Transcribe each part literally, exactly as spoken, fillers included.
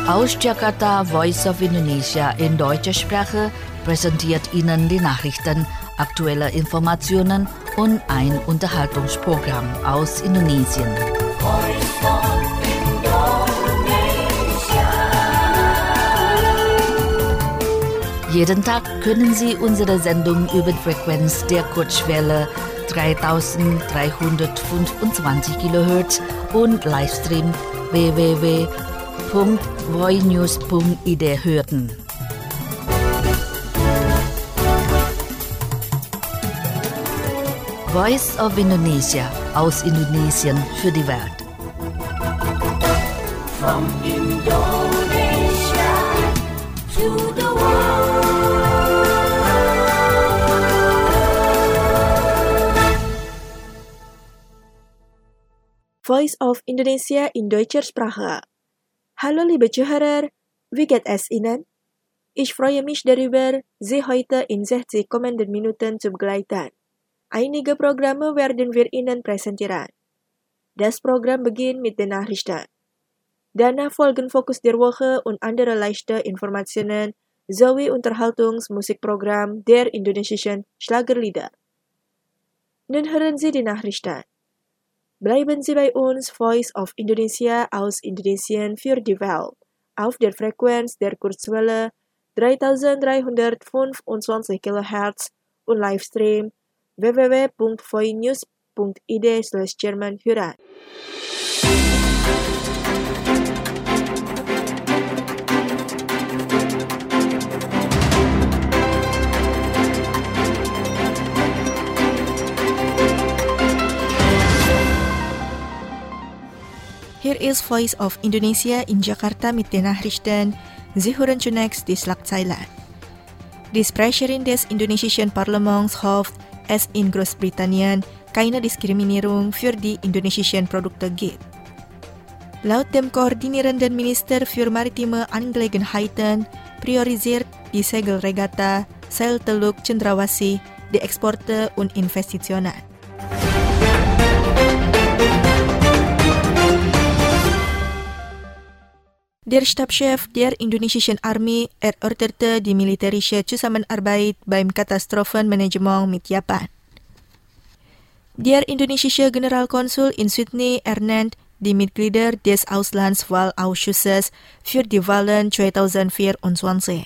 Aus Jakarta, Voice of Indonesia in deutscher Sprache präsentiert Ihnen die Nachrichten, aktuelle Informationen und ein Unterhaltungsprogramm aus Indonesien. Voice of Indonesia. Jeden Tag können Sie unsere Sendung über die Frequenz der Kurzwelle dreitausenddreihundertfünfundzwanzig Kilohertz und Livestream w w w punkt voinews punkt i d hören. Voice of Indonesia aus Indonesien für die Welt. From Indonesia to the world. Voice of Indonesia in deutscher Sprache. Hallo liebe Zuhörer, wie geht es Ihnen? Ich freue mich darüber, Sie heute in sechzig kommenden Minuten zu begleiten. Einige Programme werden wir Ihnen präsentieren. Das Programm beginnt mit den Nachrichten. Danach folgen Fokus der Woche und andere leichte Informationen sowie Unterhaltungsmusikprogramm der indonesischen Schlagerlieder. Nun hören Sie die Nachrichten. Bleiben Sie bei uns, Voice of Indonesia aus Indonesien für die Welt, auf der Frequenz der Kurzwelle dreitausenddreihundertfünfundzwanzig Kilohertz und Livestream w w w punkt voinews punkt i d slash German hören. Hier ist Voice of Indonesia in Jakarta mit den Nachrichten. Sie hören zunächst die Schlagzeilen. Die Sprecherin des indonesischen Parlaments hofft, es in Großbritannien keine Diskriminierung für die indonesischen Produkte gibt. Laut dem koordinierenden Minister für maritime Angelegenheiten priorisiert die Segelregatta Sel Teluk Cendrawasih die Exporte und Investitionen. Der Stabschef der indonesischen Armee erörterte die militärische Zusammenarbeit beim Katastrophenmanagement mit Japan. Der indonesische Generalkonsul in Sydney ernennt die Mitglieder des Auslandswahlausschusses für die Wahlen zwanzig vierundzwanzig.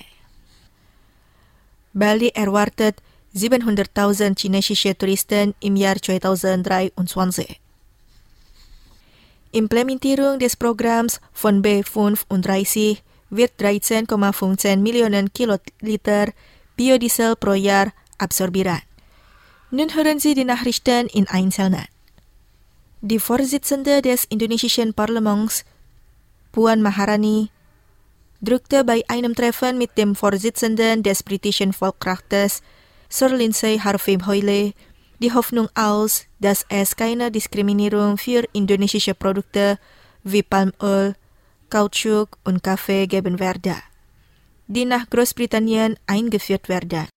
Bali erwartet siebenhunderttausend chinesische Touristen im Jahr zwanzig dreiundzwanzig. Implementierung des Programms von B fünfunddreißig wird dreizehn Komma fünfzehn Millionen Kiloliter Biodiesel pro Jahr absorbieren. Nun hören Sie die Nachrichten in Einzelnen. Die Vorsitzende des indonesischen Parlaments, Puan Maharani, drückte bei einem Treffen mit dem Vorsitzenden des britischen Volksrates, Sir Lindsay Harvey-Hoyle, die Hoffnung aus, dass es keine Diskriminierung für indonesische Produkte wie Palmöl, Kautschuk und Kaffee geben werde, die nach Großbritannien eingeführt werden.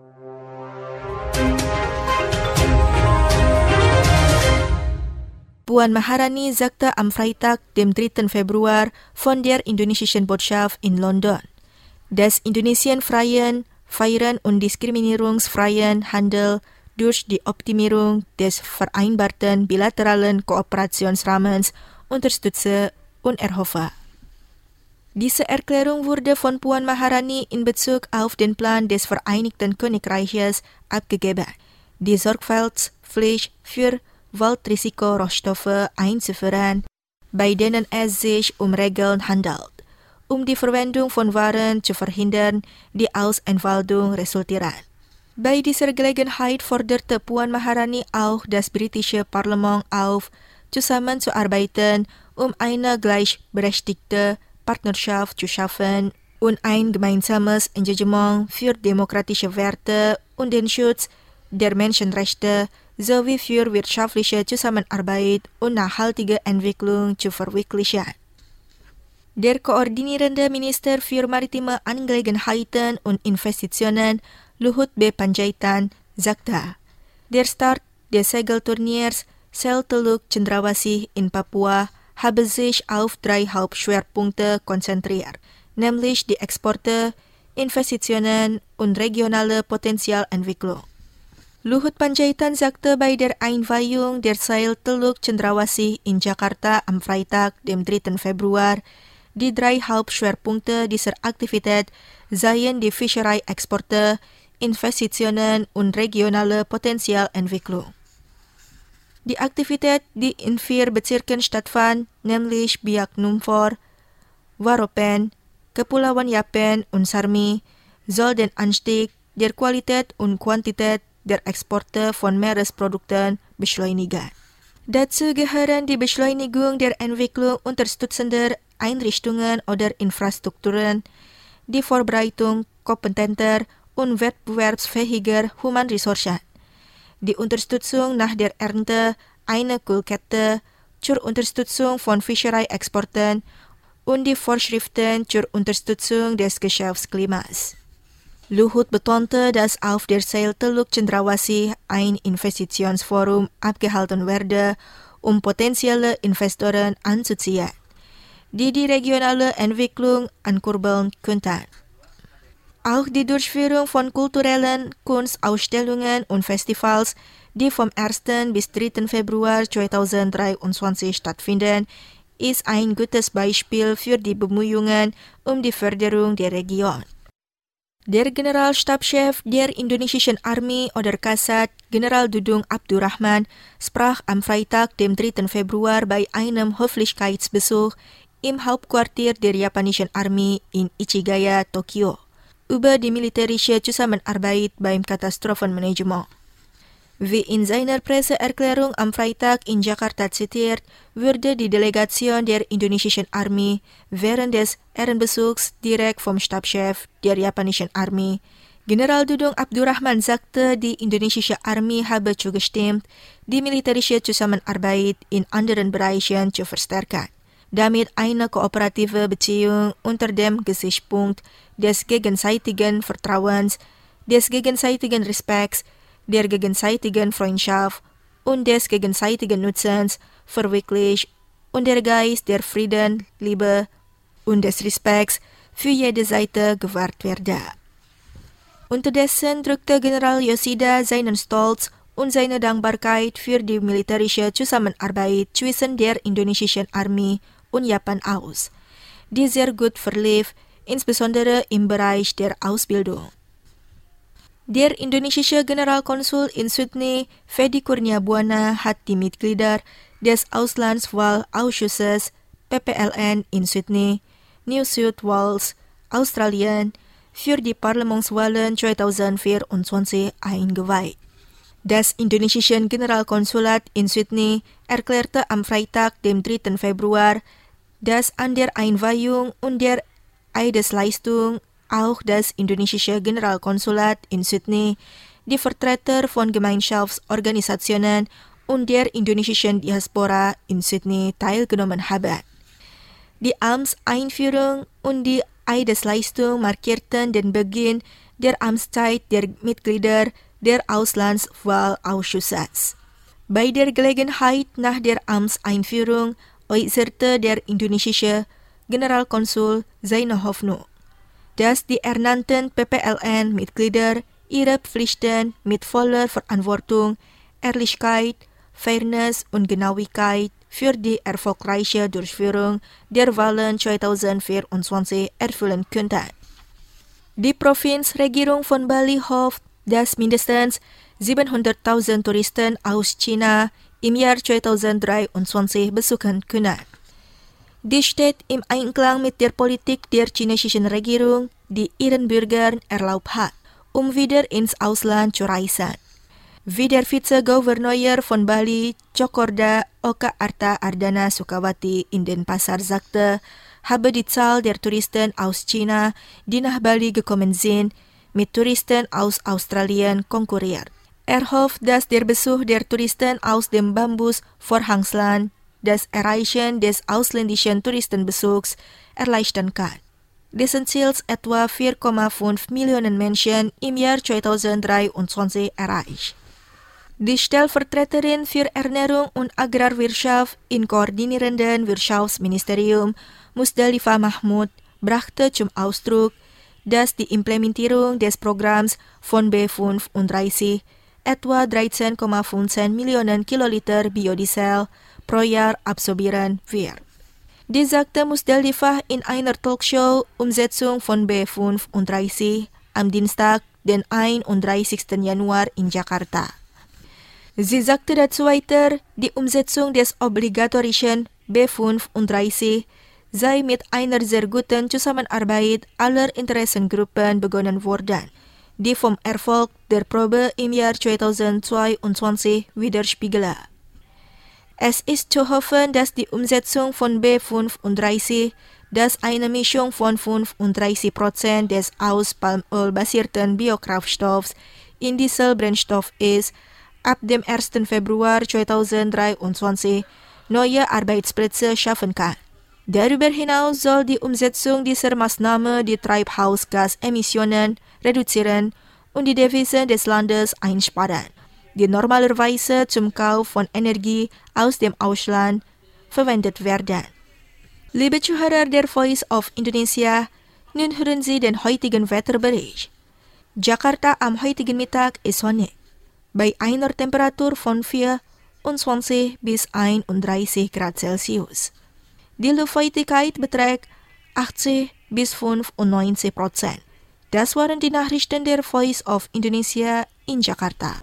Puan Maharani sagte am Freitag, dem dritten Februar, von der indonesischen Botschaft in London, dass Indonesien freien, fairen und diskriminierungsfreien Handel durch die Optimierung des vereinbarten bilateralen Kooperationsrahmens unterstütze und erhoffe. Diese Erklärung wurde von Puan Maharani in Bezug auf den Plan des Vereinigten Königreiches abgegeben, die Sorgfaltspflicht für Waldrisikorohstoffe einzuführen, bei denen es sich um Regeln handelt, um die Verwendung von Waren zu verhindern, die aus Entwaldung resultieren. Bei dieser Gelegenheit forderte Puan Maharani auch das britische Parlament auf, zusammenzuarbeiten, um eine gleichberechtigte Partnerschaft zu schaffen und ein gemeinsames Engagement für demokratische Werte und den Schutz der Menschenrechte sowie für wirtschaftliche Zusammenarbeit und nachhaltige Entwicklung zu verwirklichen. Der koordinierende Minister für maritime Angelegenheiten und Investitionen, Luhut B. Panjaitan, sagte, der Start des Segelturniers Sel Teluk Cendrawasih in Papua haben sich auf drei Hauptschwerpunkte konzentriert, nämlich die Exporte, Investitionen und regionale Potenzialentwicklung. Luhut Panjaitan sagte bei der Einweihung der Seil Teluk Cendrawasih in Jakarta am Freitag, dem dritten Februar, die drei Hauptschwerpunkte dieser Aktivität seien die Fischereiexporte, Investitionen und regionale Potenzialentwicklung. Die Aktivität, die in vier Bezirken stattfand, nämlich Biak Numfor, Waropen, Kepulauan Yapen und Sarmi, soll den Anstieg der Qualität und Quantität der Exporte von Meeresprodukten beschleunigen. Dazu gehören die Beschleunigung der Entwicklung unterstützender Einrichtungen oder Infrastrukturen, die Vorbereitung kompetenter und wettbewerbsfähiger Humanressourcen, die Unterstützung nach der Ernte einer Kühlkette zur Unterstützung von Fischereiexporten und die Vorschriften zur Unterstützung des Geschäftsklimas. Luhut betonte, dass auf der Seil Teluk Cendrawasih ein Investitionsforum abgehalten werde, um potenzielle Investoren anzuziehen, die die regionale Entwicklung ankurbeln könnten. Auch die Durchführung von kulturellen Kunstausstellungen und Festivals, die vom ersten bis dritten Februar zweitausenddreiundzwanzig stattfinden, ist ein gutes Beispiel für die Bemühungen um die Förderung der Region. Der Generalstabschef der indonesischen Armee oder Kasat, General Dudung Abdurrahman, sprach am Freitag, dem dritten Februar, bei einem Höflichkeitsbesuch im Hauptquartier der japanischen Armee in Ichigaya, Tokio, über die militärische Zusammenarbeit beim Katastrophenmanagement. Wie in seiner Presseerklärung am Freitag in Jakarta zitiert, wurde die Delegation der indonesischen Armee während des Ehrenbesuchs direkt vom Stabschef der japanischen Armee, General Dudung Abdurrahman, sagte, die indonesische Armee habe zugestimmt, die militärische Zusammenarbeit in anderen Bereichen zu verstärken, damit eine kooperative Beziehung unter dem Gesichtspunkt des gegenseitigen Vertrauens, des gegenseitigen Respekts, der gegenseitigen Freundschaft und des gegenseitigen Nutzens verwirklicht und der Geist der Frieden, Liebe und des Respekts für jede Seite gewahrt werde. Unterdessen drückte General Yoshida seinen Stolz und seine Dankbarkeit für die militärische Zusammenarbeit zwischen der indonesischen Armee und Japan aus, die sehr gut verlief, insbesondere im Bereich der Ausbildung. Der indonesische Generalkonsul in Sydney, Fedi Kurniabuana, hat die Mitglieder des Auslandswahlausschusses P P L N in Sydney, New South Wales, Australien, für die Parlamentswahlen zweitausendvierundzwanzig eingeweiht. Das indonesische Generalkonsulat in Sydney erklärte am Freitag, dem dritten Februar, dass an der Einweihung und der Eidesleistung auch das indonesische Generalkonsulat in Sydney, die Vertreter von Gemeinschaftsorganisationen und der indonesischen Diaspora in Sydney teilgenommen haben. Die Amtseinführung und die Eidesleistung markierten den Beginn der Amtszeit der Mitglieder der Auslandswahlausschusses. Bei der Gelegenheit nach der Amtseinführung äußerte der indonesische Generalkonsul seine Hoffnung, dass die ernannten P P L N-Mitglieder ihre Pflichten mit voller Verantwortung, Ehrlichkeit, Fairness und Genauigkeit für die erfolgreiche Durchführung der Wahlen zweitausendvierundzwanzig erfüllen könnten. Die Provinzregierung von Bali hofft, dass mindestens siebenhunderttausend Touristen aus China im Jahr zweitausenddreiundzwanzig besuchen können. Dies steht im Einklang mit der Politik der chinesischen Regierung, die ihren Bürgern erlaubt hat, um wieder ins Ausland zu reisen. Wie der Vizegouverneur von Bali, Cokorda Oka Arta Ardana Sukawati in den Pasar sagte, habe die Zahl der Touristen aus China, die nach Bali gekommen sind, mit Touristen aus Australien konkurriert. Er hofft, dass der Besuch der Touristen aus dem Bambus-Vorhangsland das Erreichen des ausländischen Touristenbesuchs erleichtern kann, dessen Ziel etwa vier Komma fünf Millionen Menschen im Jahr zweitausenddreiundzwanzig erreicht. Die Stellvertreterin für Ernährung und Agrarwirtschaft im koordinierenden Wirtschaftsministerium, Musdalifah Mahmud, brachte zum Ausdruck, dass die Implementierung des Programms von B fünfunddreißig etwa dreizehn Komma fünfzehn Millionen Kiloliter Biodiesel pro Jahr absorbieren wird. Dies sagte Musdalifah in einer Talkshow Umsetzung von B fünfunddreißig am Dienstag, den einunddreißigsten Januar in Jakarta. Sie sagte dazu weiter, die Umsetzung des obligatorischen B fünfunddreißig sei mit einer sehr guten Zusammenarbeit aller Interessengruppen begonnen worden, die vom Erfolg der Probe im Jahr zweitausendzweiundzwanzig widerspiegele. Es ist zu hoffen, dass die Umsetzung von B fünfunddreißig, das eine Mischung von fünfunddreißig Prozent des aus Palmöl basierten Biokraftstoffs in Dieselbrennstoff ist, ab dem ersten Februar zweitausenddreiundzwanzig neue Arbeitsplätze schaffen kann. Darüber hinaus soll die Umsetzung dieser Maßnahme die Treibhausgasemissionen reduzieren und die Devisen des Landes einsparen, die normalerweise zum Kauf von Energie aus dem Ausland verwendet werden. Liebe Zuhörer der Voice of Indonesia, nun hören Sie den heutigen Wetterbericht. Jakarta am heutigen Mittag ist sonnig, bei einer Temperatur von vierundzwanzig bis einunddreißig Grad Celsius. Die Luftfeuchtigkeit beträgt achtzig bis fünfundneunzig Prozent. Das waren die Nachrichten der Voice of Indonesia in Jakarta.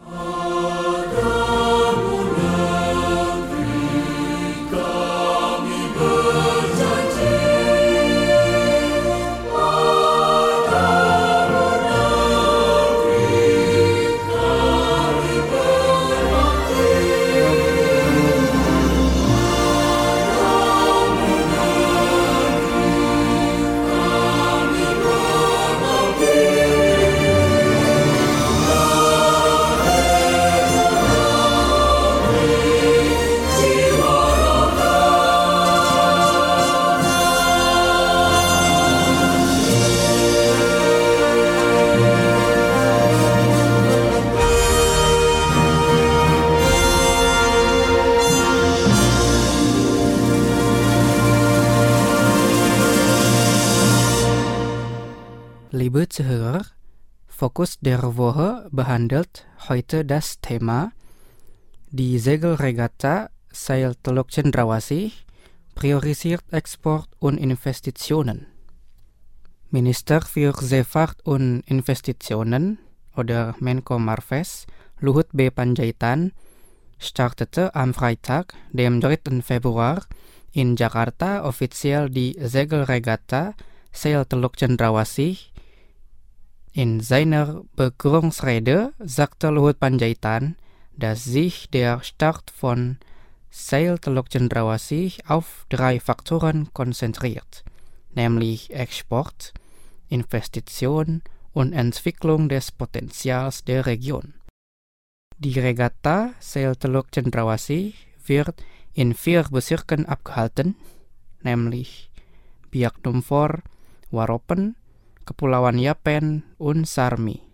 Liebe Zuhörer, Fokus der Woche behandelt heute das Thema Die Segelregatta Seil Teluk Cendrawasih priorisiert Export und Investitionen. Minister für Seefahrt und Investitionen oder Menko Marves, Luhut B. Panjaitan, startete am Freitag, dem dritten Februar, in Jakarta offiziell die Segelregatta Seil Teluk Cendrawasih. In seiner Begrüßungsrede sagte Luhut Panjaitan, dass sich der Start von Seil Teluk Cendrawasih auf drei Faktoren konzentriert, nämlich Export, Investition und Entwicklung des Potenzials der Region. Die Regatta Seil Teluk Cendrawasih wird in vier Bezirken abgehalten, nämlich Biak Numfor, Waropen, Kepulauan Yapen und Sarmi.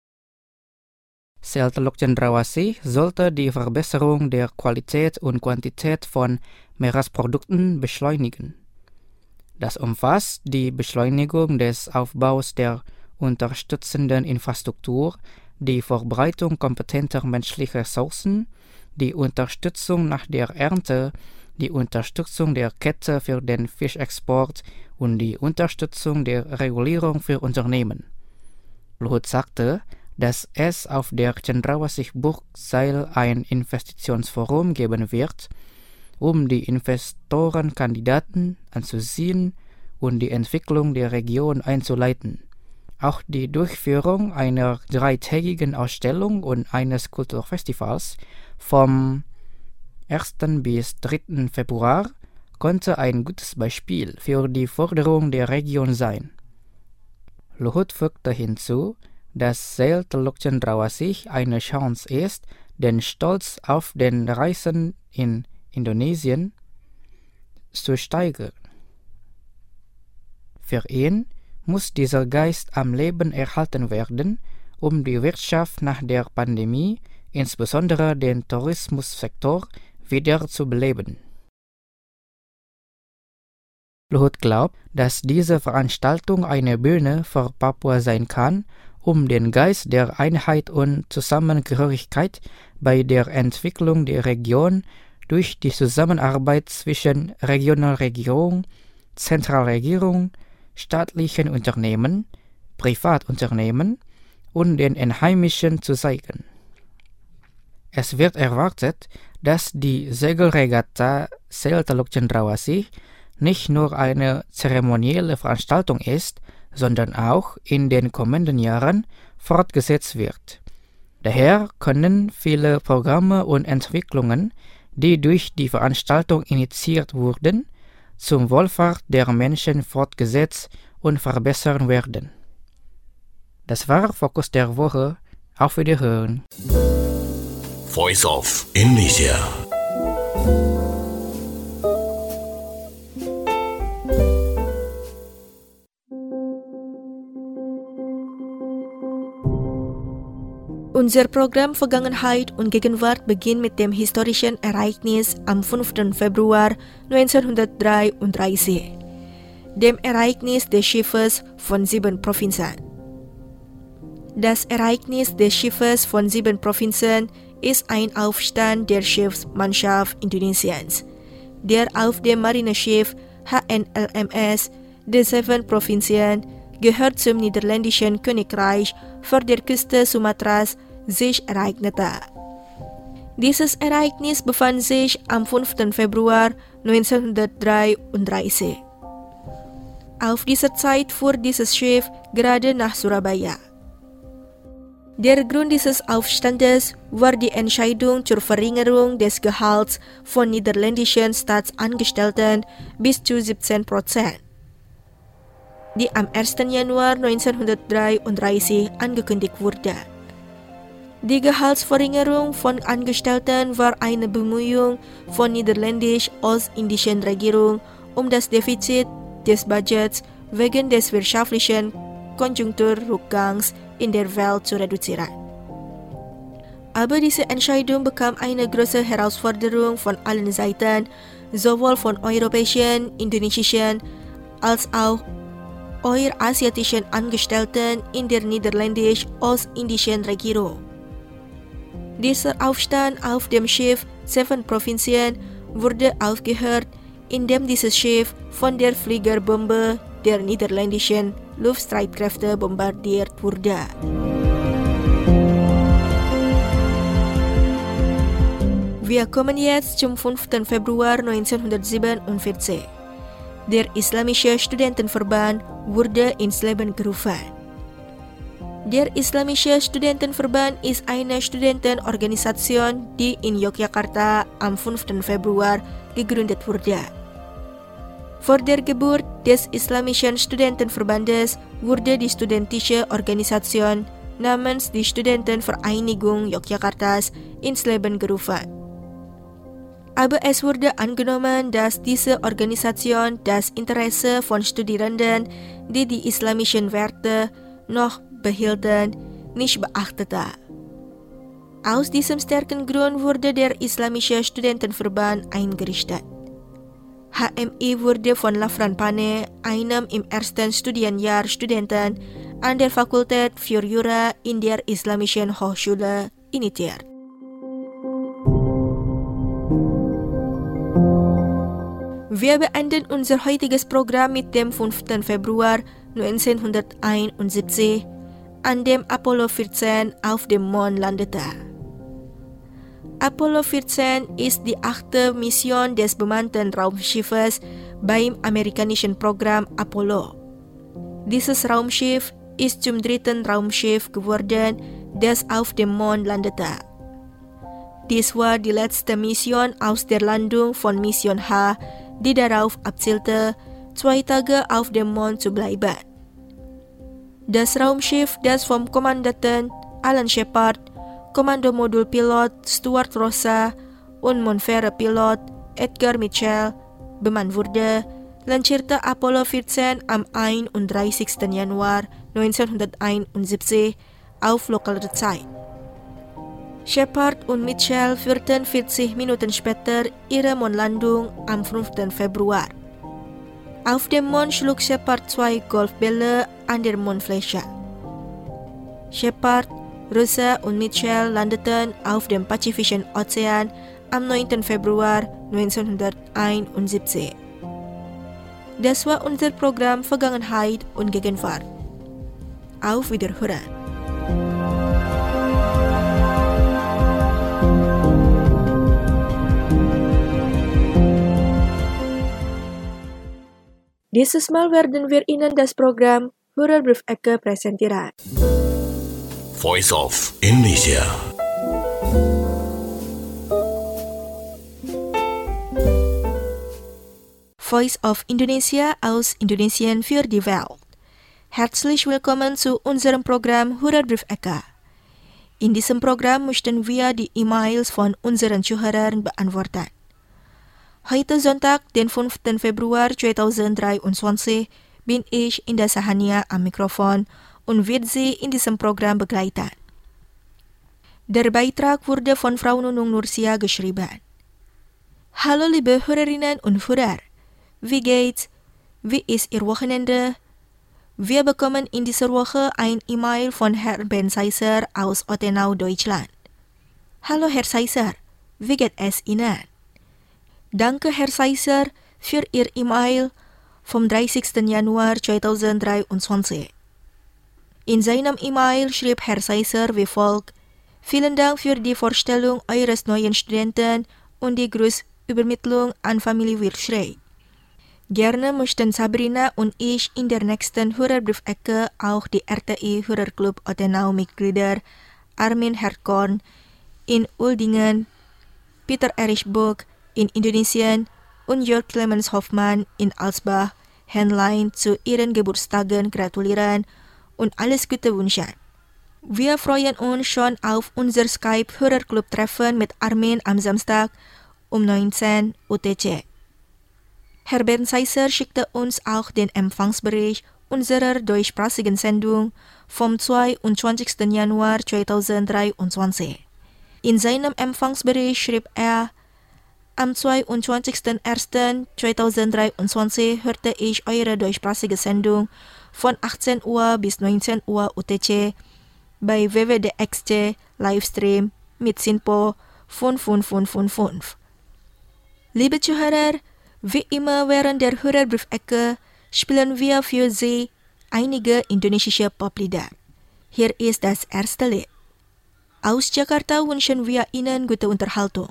Seil Teluk Cendrawasih sollte die Verbesserung der Qualität und Quantität von Meeresprodukten beschleunigen. Das umfasst die Beschleunigung des Aufbaus der unterstützenden Infrastruktur, die Verbreitung kompetenter menschlicher Ressourcen, die Unterstützung nach der Ernte, die Unterstützung der Kette für den Fischexport und die Unterstützung der Regulierung für Unternehmen. Luhut sagte, dass es auf der Cendrawasih-Burgseil ein Investitionsforum geben wird, um die Investorenkandidaten anzuziehen und die Entwicklung der Region einzuleiten. Auch die Durchführung einer dreitägigen Ausstellung und eines Kulturfestivals vom ersten bis dritten Februar konnte ein gutes Beispiel für die Förderung der Region sein. Luhut fügte hinzu, dass Seil Teluk Cendrawasih eine Chance ist, den Stolz auf den Reisen in Indonesien zu steigern. Für ihn muss dieser Geist am Leben erhalten werden, um die Wirtschaft nach der Pandemie insbesondere den Tourismussektor, wieder zu beleben. Luhut glaubt, dass diese Veranstaltung eine Bühne für Papua sein kann, um den Geist der Einheit und Zusammengehörigkeit bei der Entwicklung der Region durch die Zusammenarbeit zwischen Regionalregierung, Zentralregierung, staatlichen Unternehmen, Privatunternehmen und den Einheimischen zu zeigen. Es wird erwartet, dass die Segelregatta Sel Teluk Cendrawasih nicht nur eine zeremonielle Veranstaltung ist, sondern auch in den kommenden Jahren fortgesetzt wird. Daher können viele Programme und Entwicklungen, die durch die Veranstaltung initiiert wurden, zum Wohlfahrt der Menschen fortgesetzt und verbessert werden. Das war Fokus der Woche. Auf Wiederhören. Voice of Indonesia. Unser Programm Vergangenheit und Gegenwart beginnt mit dem historischen Ereignis am fünften Februar neunzehnhundertdreiunddreißig, dem Ereignis des Schiffes von sieben Provinzen. Das Ereignis des Schiffes von sieben Provinzen ist ein Aufstand der Schiffsmannschaft Indonesiens, der auf dem Marineschiff H N L M S The Seven Provinzen, gehört zum niederländischen Königreich, vor der Küste Sumatras sich ereignete. Dieses Ereignis befand sich am fünften Februar neunzehnhundertdreiunddreißig. Auf dieser Zeit fuhr dieses Schiff gerade nach Surabaya. Der Grund dieses Aufstandes war die Entscheidung zur Verringerung des Gehalts von niederländischen Staatsangestellten bis zu siebzehn Prozent, die am ersten Januar neunzehnhundertdreiunddreißig angekündigt wurde. Die Gehaltsverringerung von Angestellten war eine Bemühung von niederländisch-ostindischen Regierung, um das Defizit des Budgets wegen des wirtschaftlichen Konjunkturrückgangs in der Welt zu reduzieren. Aber diese Entscheidung bekam eine große Herausforderung von allen Seiten, sowohl von europäischen, indonesischen als auch eurasiatischen Angestellten in der niederländisch-ostindischen Regierung. Dieser Aufstand auf dem Schiff Seven Provinzen wurde aufgehört, indem dieses Schiff von der Fliegerbombe der niederländischen Luftstreitkräfte bombardiert wurde. Wir kommen jetzt zum fünften Februar neunzehnhundertsiebenundvierzig. Der Islamische Studentenverband wurde ins Leben gerufen. Der Islamische Studentenverband ist eine Studentenorganisation, die in Yogyakarta am fünften Februar gegründet wurde. Vor der Geburt des Islamischen Studentenverbandes wurde die studentische Organisation namens die Studentenvereinigung Yogyakartas ins Leben gerufen. Aber es wurde angenommen, dass diese Organisation das Interesse von Studierenden, die die islamischen Werte noch behielten, nicht beachtete. Aus diesem starken Grund wurde der Islamische Studentenverband eingerichtet. H M I wurde von Lafran Pane, einem im ersten Studienjahr Studenten an der Fakultät für Jura in der Islamischen Hochschule, initiiert. Wir beenden unser heutiges Programm mit dem fünften Februar neunzehnhunderteinundsiebzig, an dem Apollo vierzehn auf dem Mond landete. Apollo vierzehn ist die achte Mission des bemannten Raumschiffes beim amerikanischen Programm Apollo. Dieses Raumschiff ist zum dritten Raumschiff geworden, das auf dem Mond landete. Dies war die letzte Mission aus der Landung von Mission H, die darauf abzielte, zwei Tage auf dem Mond zu bleiben. Das Raumschiff, das vom Kommandanten Alan Shepard, Kommandomodulpilot Stuart Rosa und Monfere-Pilot Edgar Mitchell bemannt wurde, lancierte Apollo vierzehn am einunddreißigsten Januar neunzehnhunderteinundsiebzig auf lokaler Zeit. Shepard und Mitchell führten vierzig Minuten später ihre Mondlandung am fünften Februar. Auf dem Mond schlug Shepard zwei Golfbälle an der Mondfläche. Shepard, Roosa und Mitchell landeten auf dem Pazifischen Ozean am neunten Februar neunzehnhunderteinundsiebzig. Das war unser Programm Vergangenheit und Gegenwart. Auf Wiederhören. Dieses Mal werden wir Ihnen das Programm Hörerbrief Ecke präsentieren. Voice of Indonesia. Voice of Indonesia aus Indonesien für die Welt. Herzlich willkommen zu unserem Programm Hörerbrief Ecke. In diesem Programm möchten wir die E-Mails von unseren Zuhörern beantworten. Heute Sonntag, den fünften Februar zweitausenddreiundzwanzig, bin ich in der Sahania am Mikrofon und wird Sie in diesem Programm begleiten. Der Beitrag wurde von Frau Nunung Nursia geschrieben. Hallo liebe Hörerinnen und Hörer, wie geht's? Wie ist Ihr Wochenende? Wir bekommen in dieser Woche ein E-Mail von Herrn Ben Seiser aus Ottenau, Deutschland. Hallo Herr Seiser, wie geht es Ihnen? Danke Herr Seiser für Ihr E-Mail vom dreißigsten Januar zweitausenddreiundzwanzig. In seinem E-Mail schrieb Herr Seiser wie folgt: Vielen Dank für die Vorstellung eures neuen Studenten und die Grußübermittlung an Familie Wilschrey. Gerne möchten Sabrina und ich in der nächsten Hörerbriefecke auch die R T I Hörerclub Ottenau-Mitglieder Armin Herkorn in Uldingen, Peter Erich Burg in Indonesien und Jörg Clemens Hoffmann in Alsbach, Henlein zu ihren Geburtstagen gratulieren und alles Gute wünschen. Wir freuen uns schon auf unser Skype-Hörerclub-Treffen mit Armin am Samstag um neunzehn Uhr U T C. Herr Ben Seiser schickte uns auch den Empfangsbericht unserer deutschsprachigen Sendung vom zweiundzwanzigsten Januar zweitausenddreiundzwanzig. In seinem Empfangsbericht schrieb er: Am zweiundzwanzigsten ersten zweitausenddreiundzwanzig hörte ich eure deutschsprachige Sendung von achtzehn Uhr bis neunzehn Uhr U T C bei W W D X C Livestream mit Sinpo fünf fünf fünf fünf fünf. Liebe Zuhörer, wie immer während der Hörerbriefecke spielen wir für Sie einige indonesische Poplieder. Hier ist das erste Lied. Aus Jakarta wünschen wir Ihnen gute Unterhaltung.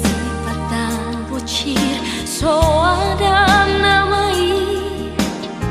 So ada namai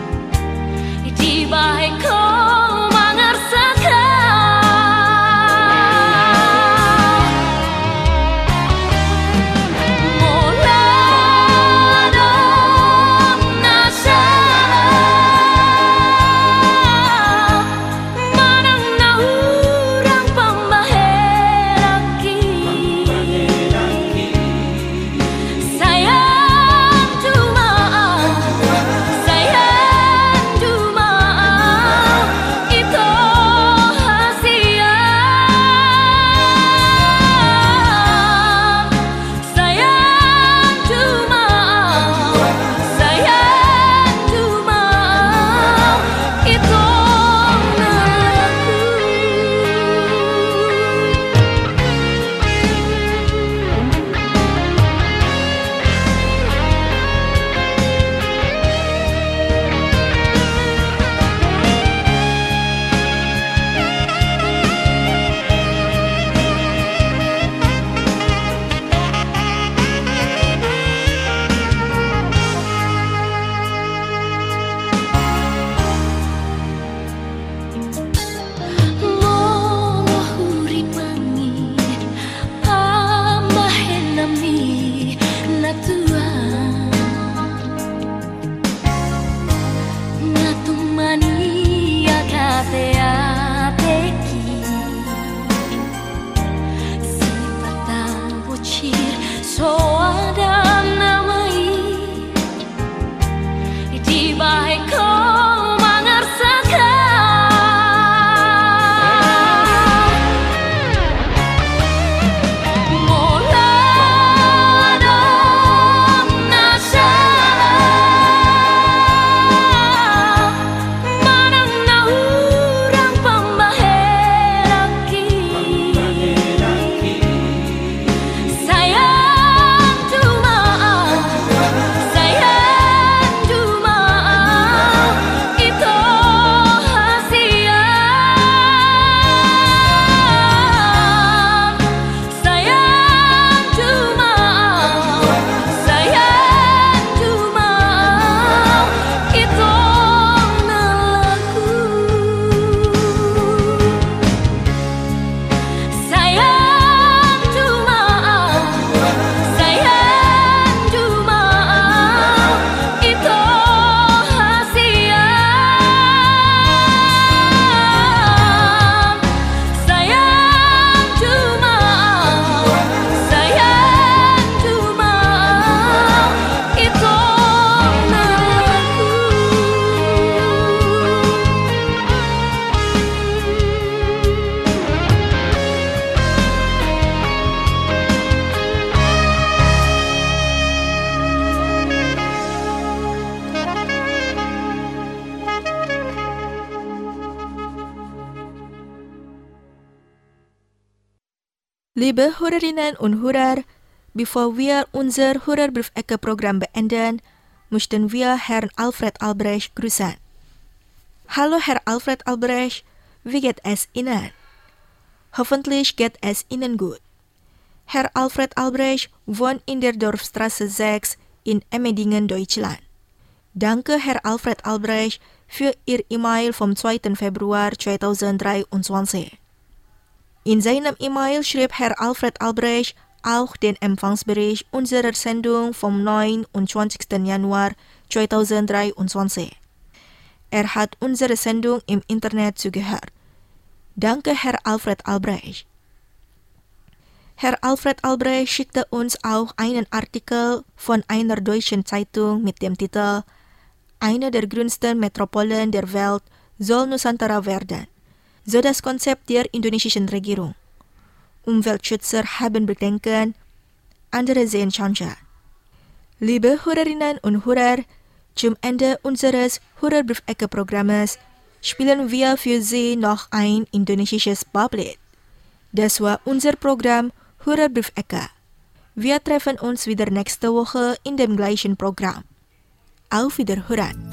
Liebe Hörerinnen und Hörer, bevor wir unser Hörerbriefecke-Programm beenden, möchten wir Herrn Alfred Albrecht grüßen. Hallo Herr Alfred Albrecht, wie geht es Ihnen? Hoffentlich geht es Ihnen gut. Herr Alfred Albrecht wohnt in der Dorfstraße sechs in Emmendingen, Deutschland. Danke, Herr Alfred Albrecht, für Ihr E-Mail vom zweiten Februar zweitausenddreiundzwanzig. In seinem E-Mail schrieb Herr Alfred Albrecht auch den Empfangsbericht unserer Sendung vom neunundzwanzigsten Januar zweitausenddreiundzwanzig. Er hat unsere Sendung im Internet zugehört. Danke, Herr Alfred Albrecht. Herr Alfred Albrecht schickte uns auch einen Artikel von einer deutschen Zeitung mit dem Titel Eine der grünsten Metropolen der Welt soll Nusantara werden, so das Konzept der indonesischen Regierung. Umweltschützer haben Bedenken, andere sehen Chancen. Liebe Hörerinnen und Hörer, zum Ende unseres Hörerbriefecke-Programmes spielen wir für Sie noch ein indonesisches Poplied. Das war unser Programm Hörerbriefecke. Wir treffen uns wieder nächste Woche in dem gleichen Programm. Auf Wiederhören.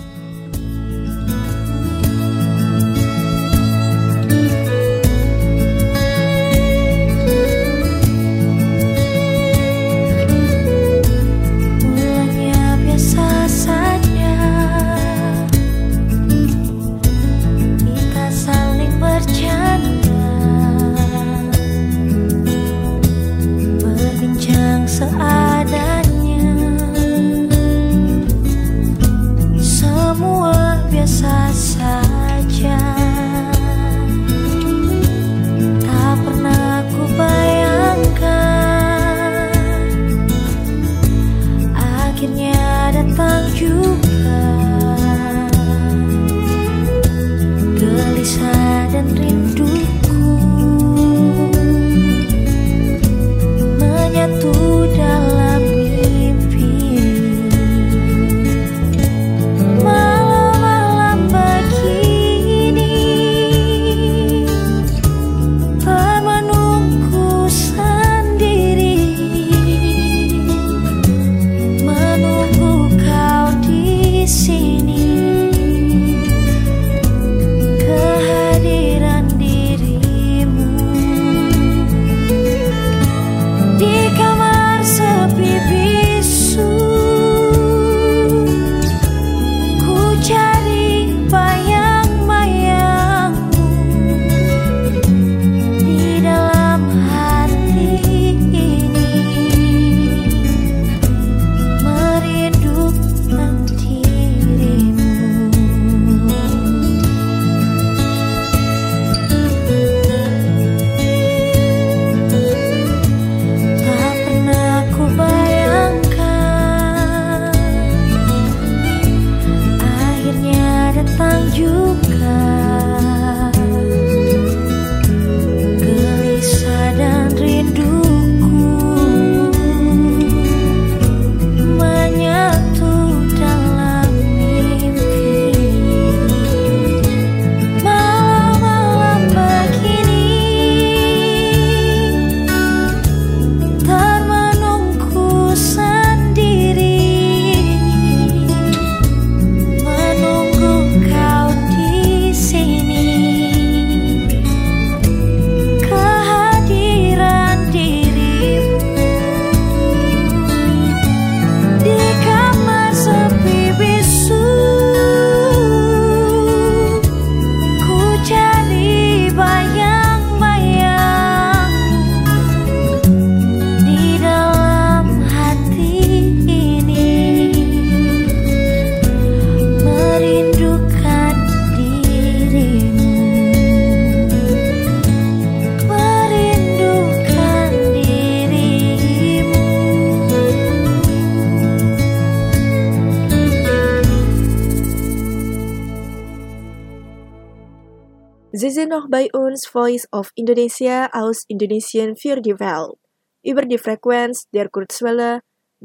Sie sind noch bei uns Voice of Indonesia aus Indonesien für die Welt über die Frequenz der Kurzwelle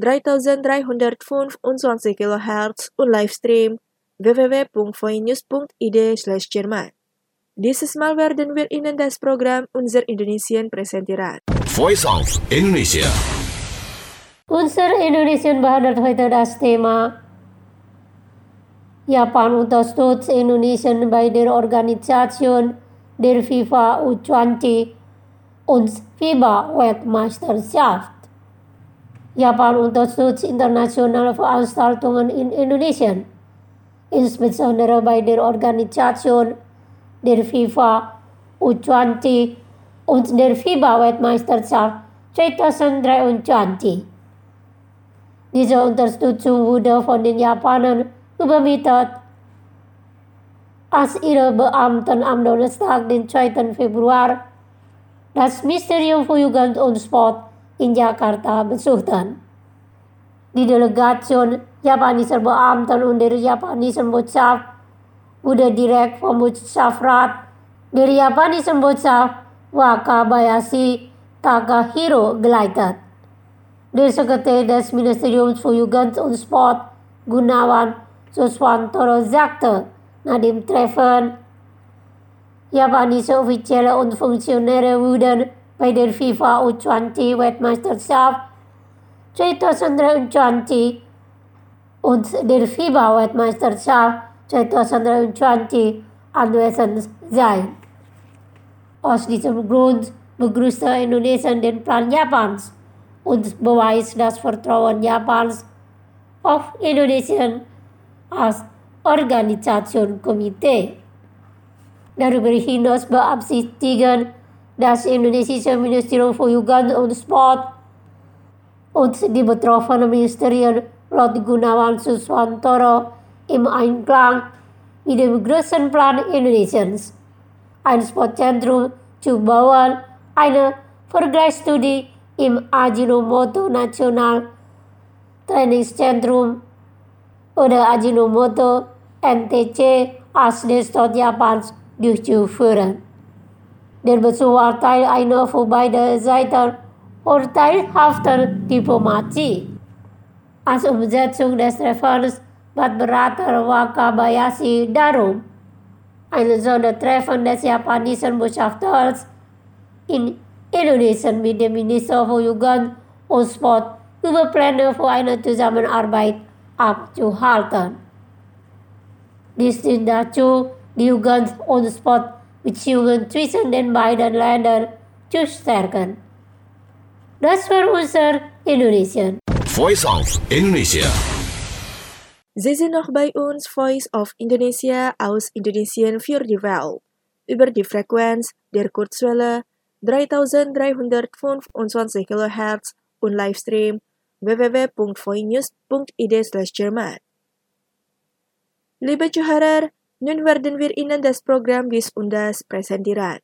dreitausenddreihundertfünfundzwanzig Kilohertz und Livestream w w w punkt voinews punkt i d slash Jerman. Dieses Mal werden wir Ihnen das Programm Unser Indonesien präsentieren. Voice of Indonesia. Unsur Indonesian behandelt heute das Thema Japan unterstützt Indonesien bei der Organisation der FIFA U zwanzig und FIBA-Weltmeisterschaft. Japan unterstützt internationale Veranstaltungen in Indonesien, insbesondere bei der Organisation der FIFA U zwanzig und der FIBA-Weltmeisterschaft zweitausenddreiundzwanzig. Diese Unterstützung wurde von den Japanern übermittelt, als ihre Beamten am Donnerstag, den zweiten Februar, das Ministerium für Jugend und Sport in Jakarta besuchten. Die Delegation japanischer Beamten und der japanischen Botschaft wurde direkt vom Botschaftsrat der japanischen Botschaft Wakabayashi Takahiro geleitet. Der Sekretär des Ministeriums für Jugend und Sport, Gunawan Suswantoro, sagte nach dem Treffen, japanische Offizielle und Funktionäre wurden bei der FIFA U zwanzig Weltmeisterschaft zweitausenddreiundzwanzig und der FIBA-Weltmeisterschaft zweitausenddreiundzwanzig anwesend sein. Aus diesem Grund begrüßte Indonesien den Plan Japans und beweist das Vertrauen Japans auf Indonesien als Organisation-Komitee. Darüber hinaus beabsichtigen das indonesische Ministerium für Jugend und Sport und die betroffenen Ministerien laut Gunawan Suswantoro im Einklang mit dem größten Plan Indonesiens, ein Sportzentrum zu bauen, eine Vergleichsstudie im Ajinomoto National Trainingszentrum oder Ajinomoto N T C als der Staat Japans durchzuführen. Der Besuch war Teil einer für beide Seiten vorteilhaften Diplomatie. Als Umsetzung des Treffens bat Berater Wakabayashi darum, ein Sondertreffen des japanischen Botschafters in Indonesien mit dem Minister für Jugend und Sport über Pläne für eine Zusammenarbeit abzuhalten. Dies dient dazu, die Jugend- und Sportbeziehungen zwischen den beiden Ländern zu stärken. Das war unser Indonesien. Voice of Indonesia. Sie sind noch bei uns, Voice of Indonesia aus Indonesien für die Welt, über die Frequenz der Kurzwelle dreitausenddreihundertfünfundzwanzig Kilohertz und Livestream w w w punkt voinews punkt i d slash Jerman. Liebe Zuhörer, nun werden wir Ihnen das Programm bis Undas präsentieren.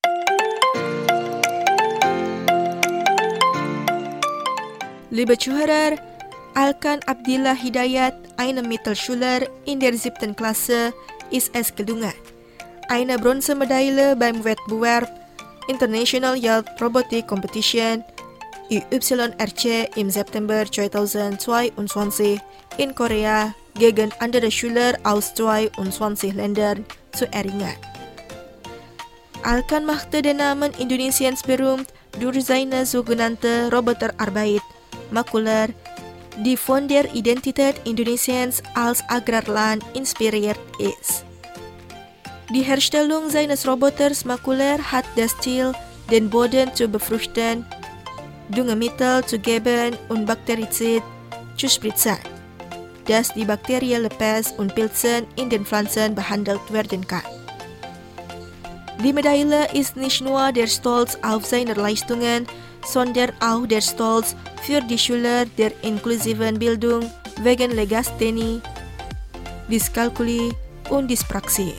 Liebe Zuhörer, Alkan Abdillah Hidayat, eine Mittelschüler in der siebten Klasse, ist es gelungen, eine Bronzemedaille beim Wettbewerb International Youth Robotic Competition I Y R C im September zweitausendzweiundzwanzig in Korea gegen andere Schüler aus zweiundzwanzig Ländern zu erringen. Alkan machte den Namen Indonesiens berühmt durch seine sogenannte Roboterarbeit Makular, die von der Identität Indonesiens als Agrarland inspiriert ist. Die Herstellung seines Roboters Makular hat das Ziel, den Boden zu befruchten, Düngemittel zu geben und Bakterizid zu spritzen, dass die bakterielle Pest und Pilze in den Pflanzen behandelt werden kann. Die Medaille ist nicht nur der Stolz auf seine Leistungen, sondern auch der Stolz für die Schüler der inklusiven Bildung wegen Legasthenie, Dyskalkulie und Dyspraxie.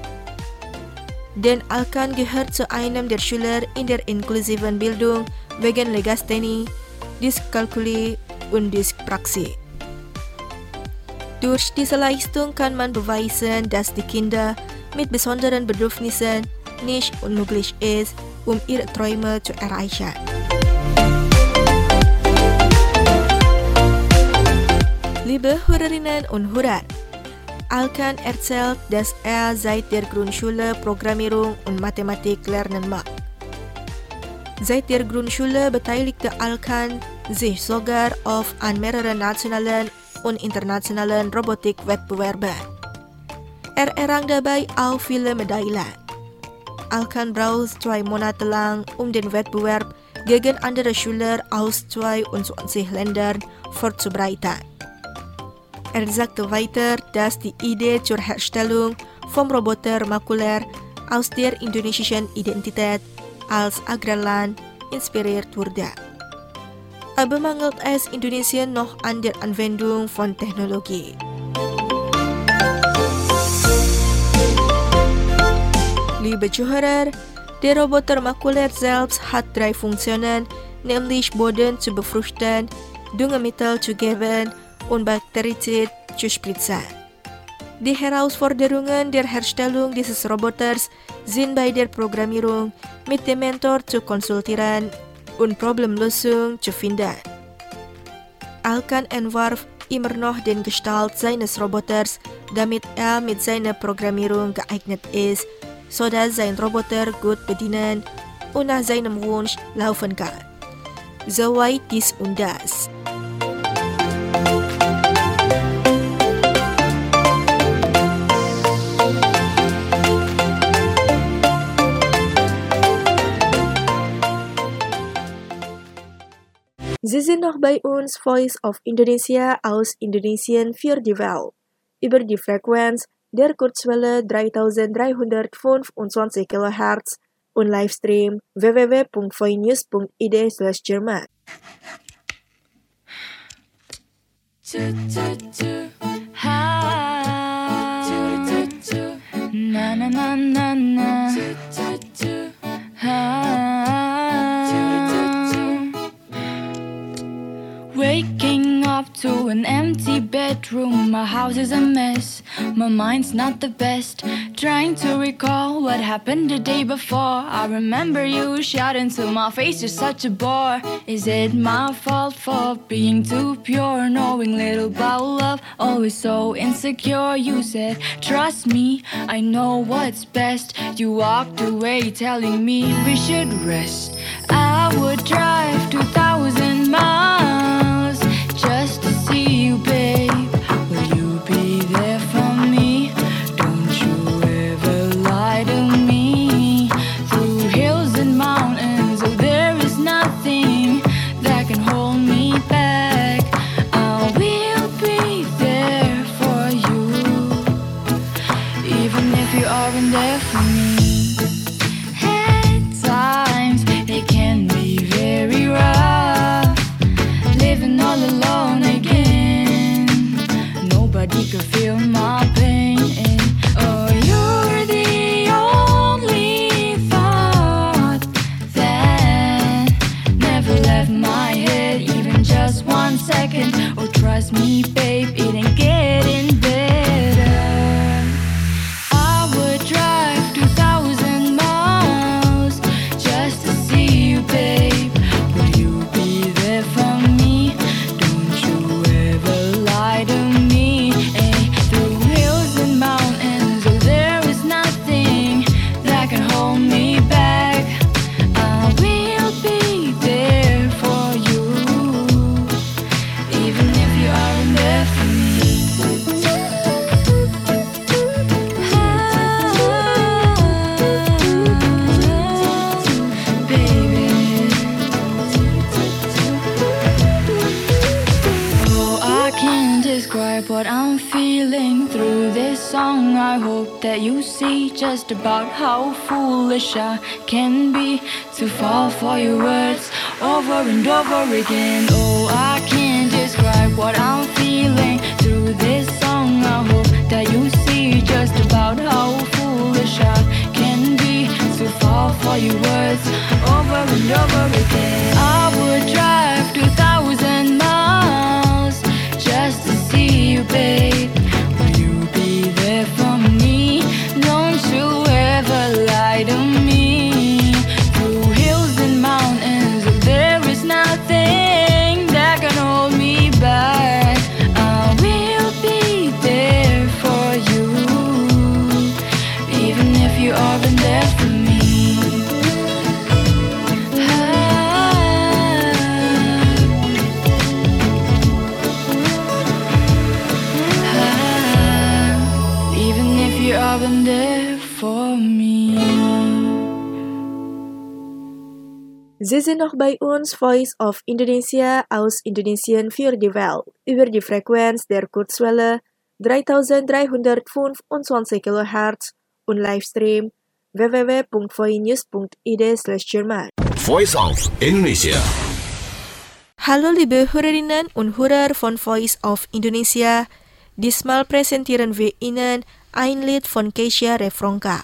Denn Alkan gehört zu einem der Schüler in der inklusiven Bildung wegen Legasthenie, Dyskalkulie und Dyspraxie. Durch diese Leistung kann man beweisen, dass die Kinder mit besonderen Bedürfnissen nicht unmöglich ist, um ihre Träume zu erreichen. Liebe Hörerinnen und Hörer, Alkan erzählt, dass er seit der Grundschule Programmierung und Mathematik lernen mag. Seit der Grundschule beteiligte Alkan sich sogar auf an mehreren nationalen und internationalen Robotikwettbewerben. Er errang dabei auch viele Medaillen. Alkan brauchte zwei Monate lang, um den Wettbewerb gegen andere Schüler aus zweiundzwanzig Ländern vorzubereiten. Er sagte weiter, dass die Idee zur Herstellung vom Roboter makulär aus der indonesischen Identität als Agrarland inspiriert wurde. Aber mangelt es Indonesien noch an der Anwendung von Technologie. Liebe Zuhörer, der Roboter makulär selbst hat drei Funktionen, nämlich Boden zu befruchten, Düngemittel zu geben und Bakterizid zu spritzen. Die Herausforderungen der Herstellung dieses Roboters sind bei der Programmierung mit dem Mentor zu konsultieren und Problemlösung zu finden. Alkan entwarf immer noch den Gestalt seines Roboters, damit er mit seiner Programmierung geeignet ist, sodass sein Roboter gut bedienen und nach seinem Wunsch laufen kann. Soweit dies und das. Sie sind noch bei uns, Voice of Indonesia aus Indonesien für die Welt, über die Frequenz der Kurzwelle dreitausenddreihundertfünfundzwanzig Kilohertz und Livestream w w w punkt voinews punkt i d slash Jerman. Na na na na na. Waking up to an empty bedroom, my house is a mess, my mind's not the best. Trying to recall what happened the day before. I remember you shouting to my face, you're such a bore. Is it my fault for being too pure, knowing little about love, always so insecure? You said, trust me, I know what's best. You walked away telling me we should rest. I would drive two thousand miles just to see you, babe. Will you be there for me? Don't you ever lie to me. Through hills and mountains, oh, there is nothing that can hold me back. I will be there for you, even if you aren't there for me. At times, it can be very rough, living all alone again. Nobody could feel my pain. Oh, you're the only thought that never left my head, even just one second. Oh, trust me, babe, it ain't getting better. I would drive two thousand miles just to see you, babe. Will you be there for me? Don't you ever lie to me. Ay, through hills and mountains, oh, there is nothing that can hold me back. I will be there for you, even if you aren't there for me. Oh, I can't describe what I'm feeling through this song. I hope that you see just about how foolish I can be to fall for your words over and over again. Oh, I can't describe what I'm feeling through this song. I hope that you see just about how foolish I can be to fall for your words over and over again. I would drive two thousand miles just to see you, babe. Will you be there for me? Don't you ever lie to me. Through hills and mountains, there is nothing that can hold me back. I will be there for you, even if you aren't there for me. Ah. Sie sind noch bei uns, Voice of Indonesia aus Indonesien für die Welt, über die Frequenz der Kurzwelle dreitausenddreihundertfünfundzwanzig Kilohertz und Livestream w w w punkt voinews punkt i d slash Jerman. Voice of Indonesia. Hallo liebe Hörerinnen und Hörer von Voice of Indonesia, diesmal präsentieren wir Ihnen ein Lied von Keisha Lefronka.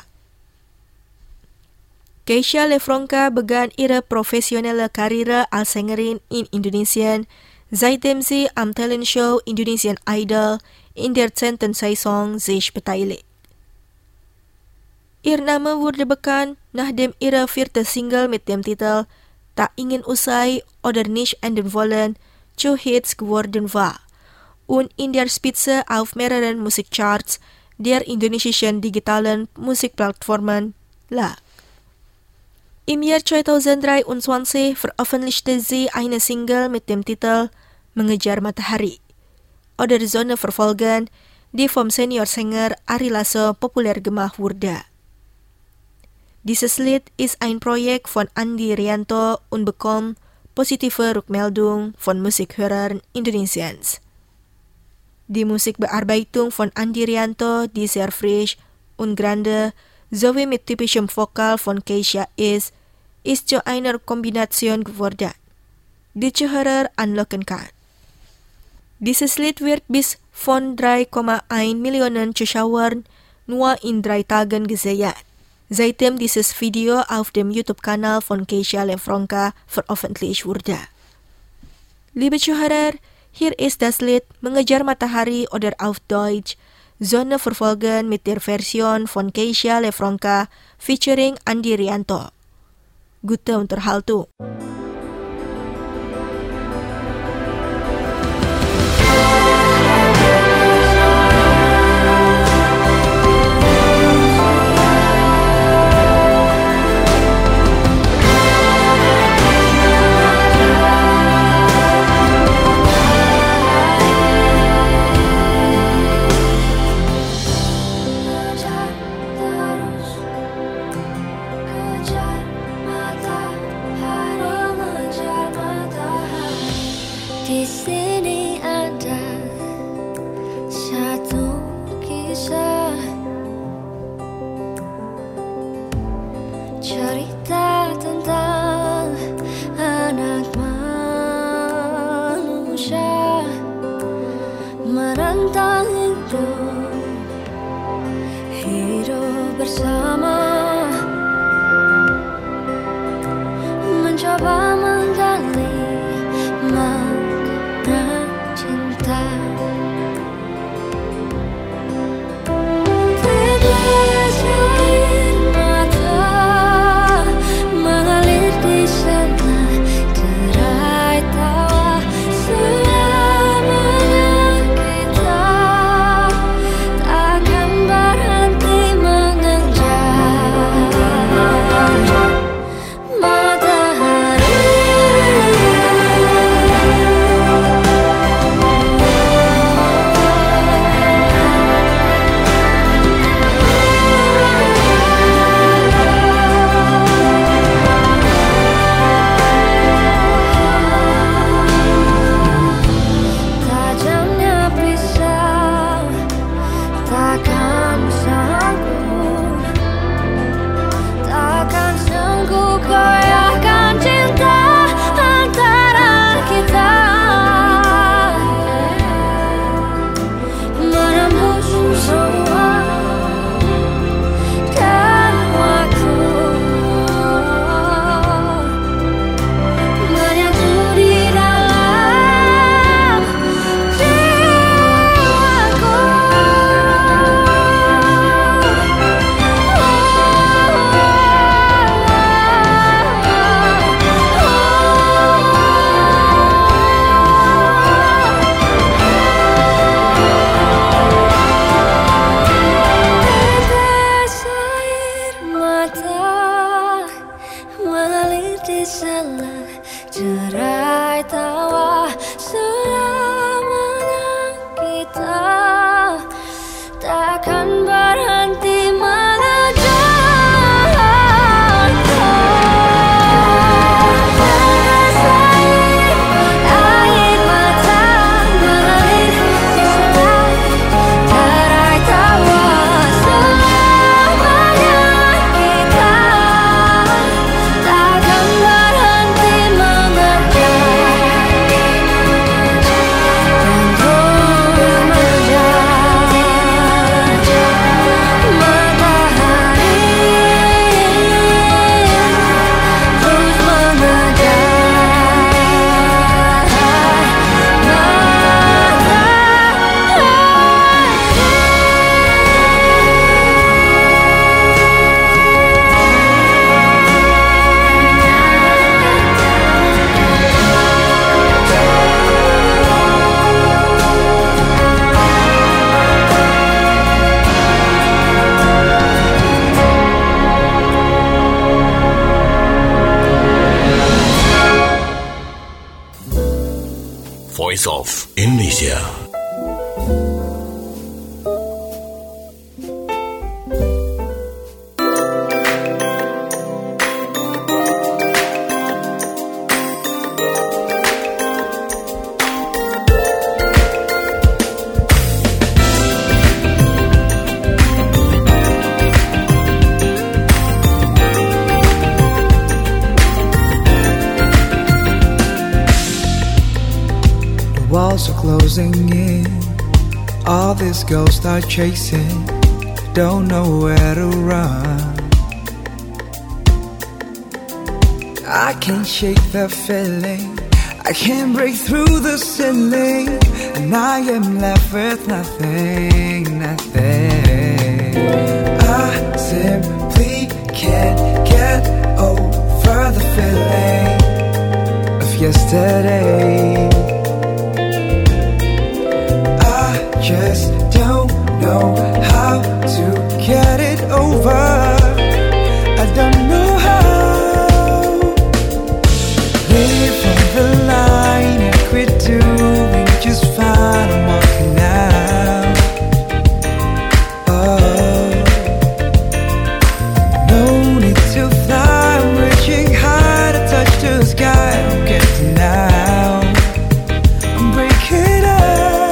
Keisha Lefronka begann ihre professionelle Karriere als Sängerin in Indonesien, seitdem sie am Talentshow Indonesian Idol in der zehnten Saison sich beteiligt. Ihr Name wurde bekannt, nachdem ihre vierte Single mit dem Titel Tak Ingin Usai oder Nicht enden wollen zu Hits geworden war und in der Spitze auf mehreren Musikcharts der indonesischen digitalen Musikplattformen lag. Im Jahr zweitausenddreiundzwanzig veröffentlichte sie eine Single mit dem Titel Mengejar Matahari oder Sonne verfolgen, die vom Seniorsänger Ari Lasso populär gemacht wurde. Dieses Lied ist ein Projekt von Andi Rianto und bekommt positive Rückmeldung von Musikhörern Indonesiens. Die Musikbearbeitung von Andi Rianto, die sehr frisch und grande sowie mit typischem Vokal von Keisha ist, ist zu einer Kombination geworden, die Zuhörer anlocken kann. Dieses Lied wird bis von drei Komma eins Millionen Zuschauern nur in drei Tagen gesehen, seitdem dieses Video auf dem YouTube-Kanal von Keisha Lefronka veröffentlicht wurde. Liebe Zuhörer, hier ist das Lied Mengejar Matahari oder auf Deutsch Sonne verfolgen mit der Version von Keisha Lefronka featuring Andi Rianto. Gute Unterhaltung. Di sini ada satu kisah, cerita tentang anak manusia menantang hidup, hidup bersama, mencoba menggali makna cinta. Tetes air mata mengalir di sana, derai tawa selamanya kita Voice of Indonesia. Walls are closing in. All these ghosts are chasing. Don't know where to run. I can't shake the feeling. I can't break through the ceiling, and I am left with nothing, nothing. I simply can't get over the feeling of yesterday. Just don't know how to get it over. I don't know how. Live on the line and quit doing just fine. I'm walking out. Oh, no need to fly. I'm reaching high to touch the sky. I'm getting out. I'm breaking out.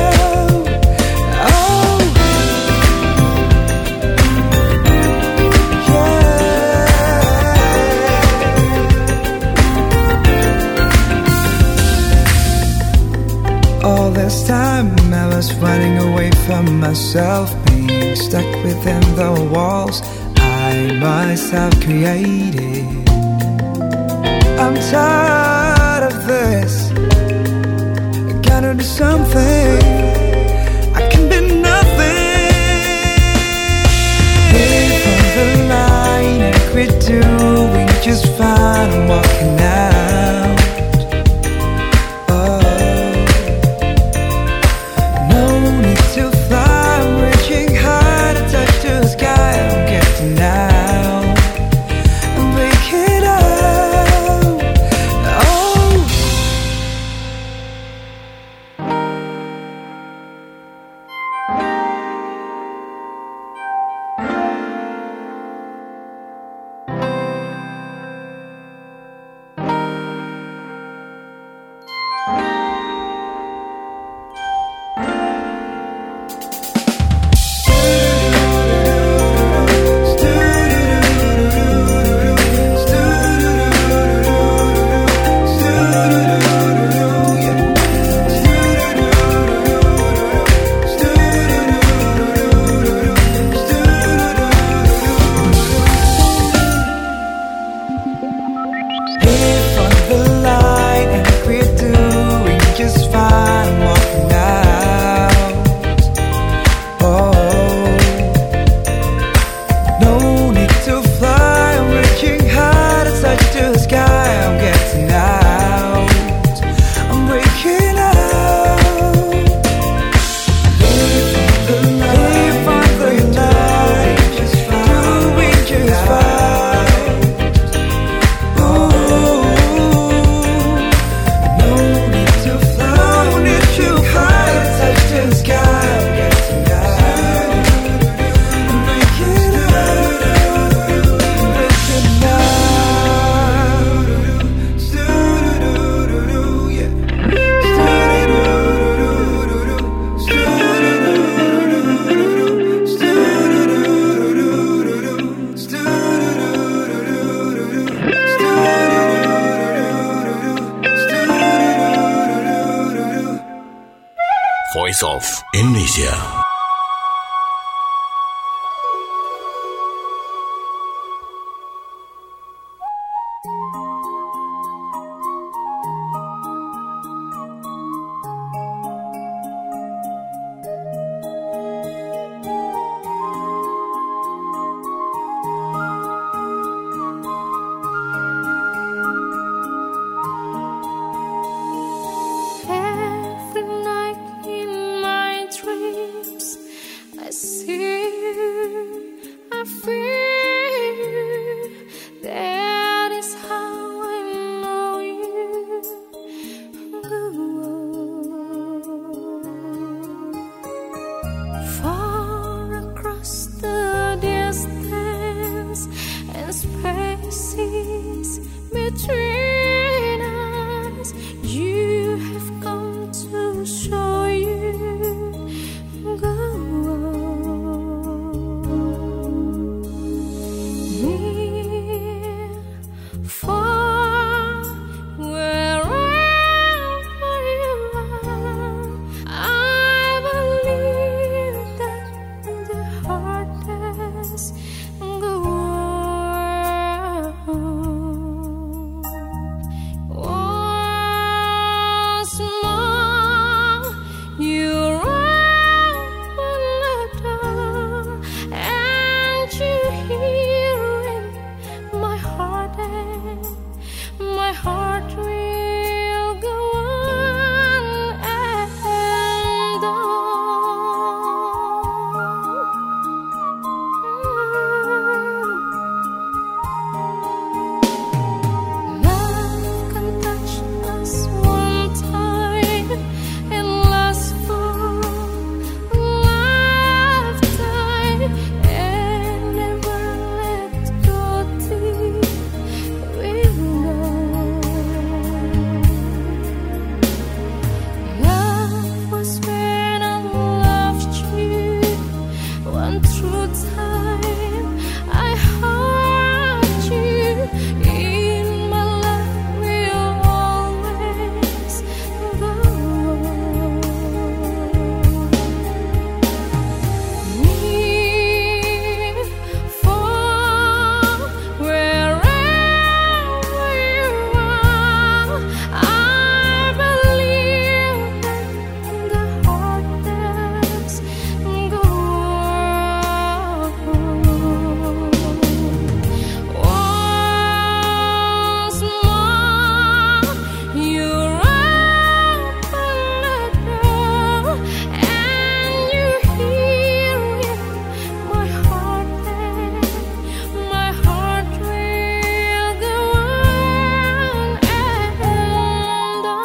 All this time I was running away from myself, being stuck within the walls I myself created. I'm tired of this. I gotta do something. I can do nothing. Live on the line and quit doing just fine. I'm walking out. To fly, I'm reaching high to touch the sky. I'm getting out. I'm breaking out. Oh. Voice of Indonesia. Every night in my dreams between us. You have come to show you go near, far, wherever you are. I believe that the hardest go once more. You open the door and you hear in my heart, and my heart will go on and on. Love can touch us one time and last for a lifetime and never let go till we know. Love was when I loved you, one true time I heard you. In my life will always go near, far, wherever you are. I believe that the hardest go once more. You open the door and you hear it. My heart, and my heart will go on and on.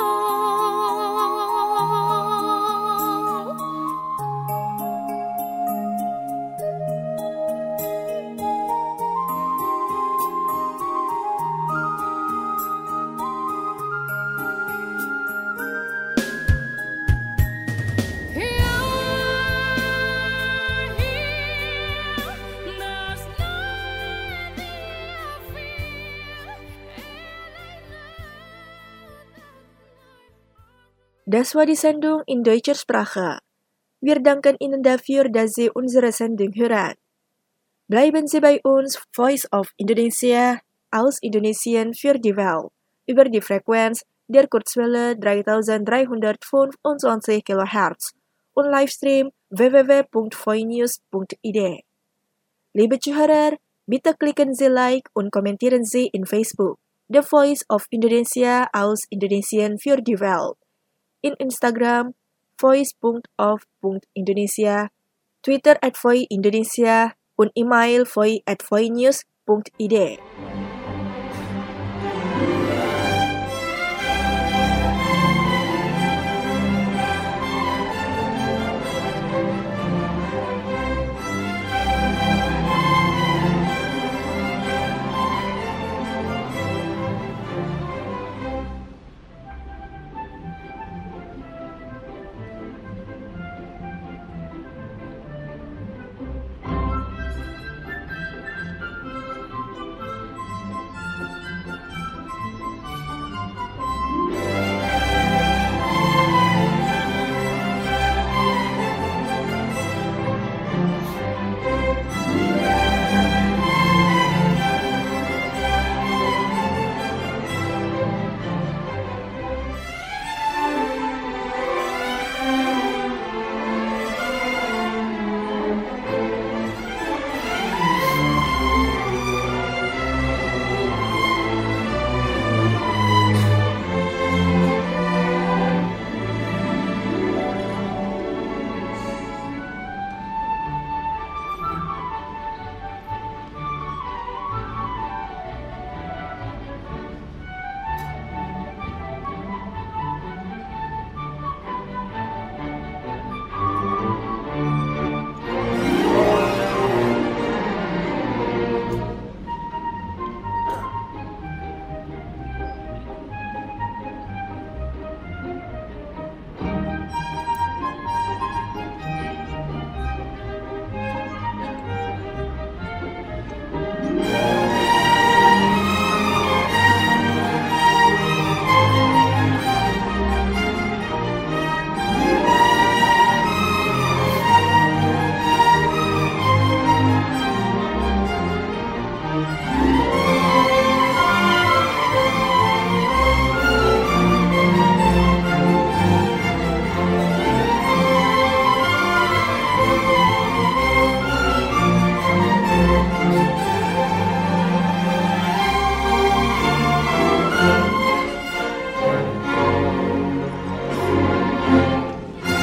Das war die Sendung in deutscher Sprache. Wir danken Ihnen dafür, dass Sie unsere Sendung hören. Bleiben Sie bei uns, Voice of Indonesia, aus Indonesien für die Welt, über die Frequenz der Kurzwelle dreitausenddreihundertfünfundzwanzig Kilohertz und Livestream w w w punkt voinews punkt i d. Liebe Zuhörer, bitte klicken Sie Like und kommentieren Sie in Facebook, The Voice of Indonesia aus Indonesien für die Welt, in Instagram, voice punkt of punkt indonesia, Twitter at Voi Indonesia, und email voi at voinews punkt i d.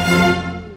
you.